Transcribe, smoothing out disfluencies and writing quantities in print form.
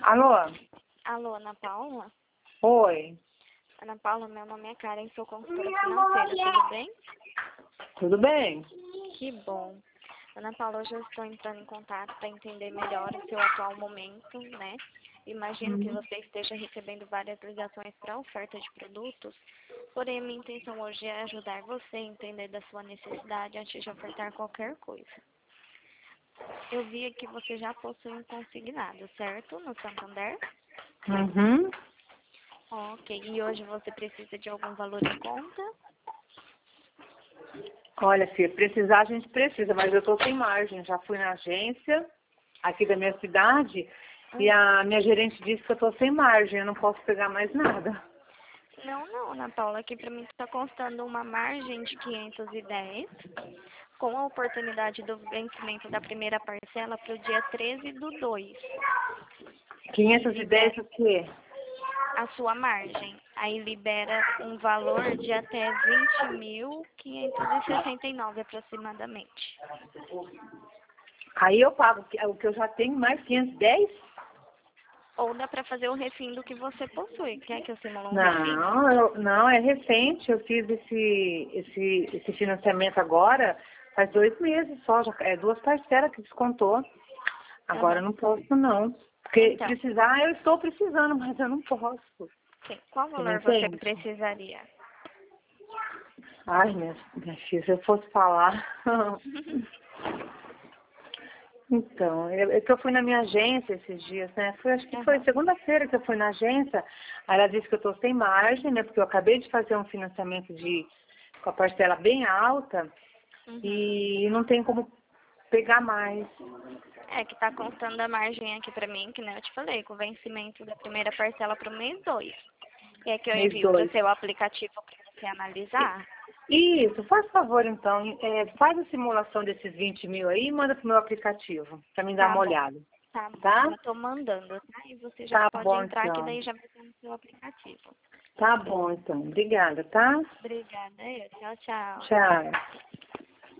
Alô? Alô, Ana Paula? Oi. Ana Paula, meu nome é Karen, sou consultora financeira, tudo bem? Tudo bem? Que bom. Ana Paula, hoje eu estou entrando em contato para entender melhor o seu atual momento, né? Imagino que você esteja recebendo várias ligações para oferta de produtos, porém a minha intenção hoje é ajudar você a entender da sua necessidade antes de ofertar qualquer coisa. Eu vi que você já possui um consignado, certo? No Santander? Uhum. Ok. E hoje você precisa de algum valor em conta? Olha, se precisar, a gente precisa, mas eu tô sem margem. Já fui na agência aqui da minha cidade e a minha gerente disse que eu tô sem margem, eu não posso pegar mais nada. Não, Ana Paula. Aqui para mim está constando uma margem de 510, com a oportunidade do vencimento da primeira parcela para o dia 13/2. 510 o quê? A sua margem. Aí libera um valor de até 20.569 aproximadamente. Aí eu pago o que eu já tenho mais 510? Ou dá para fazer o refim do que você possui. Quer que eu simule um refim? Não, é recente. Eu fiz esse financiamento agora faz 2 meses só. Já, é 2 parcelas que descontou. Agora eu não posso, não. Porque Então, precisar, eu estou precisando, mas eu não posso. sim. Qual Você me valor você entende? precisaria? Ai, minha filha, se eu fosse falar. Então, é que eu fui na minha agência esses dias, né? Acho que foi segunda-feira que eu fui na agência. Aí ela disse que eu estou sem margem, né? Porque eu acabei de fazer um financiamento com a parcela bem alta e não tem como pegar mais. É que tá constando a margem aqui pra mim, que nem eu te falei, com o vencimento da primeira parcela pro mês 2. Quer que eu Mês envio para o 2. seu aplicativo para você analisar? Isso, faz favor então, faz a simulação desses 20 mil aí e manda pro meu aplicativo, pra mim dar Tá uma bom, olhada, tá bom. tá? Já tô mandando, tá? E você já Tá pode bom entrar, que então. daí já vai ter no seu aplicativo. Tá bom então. Obrigada, tá? Obrigada, eu. Tchau, tchau. Tchau.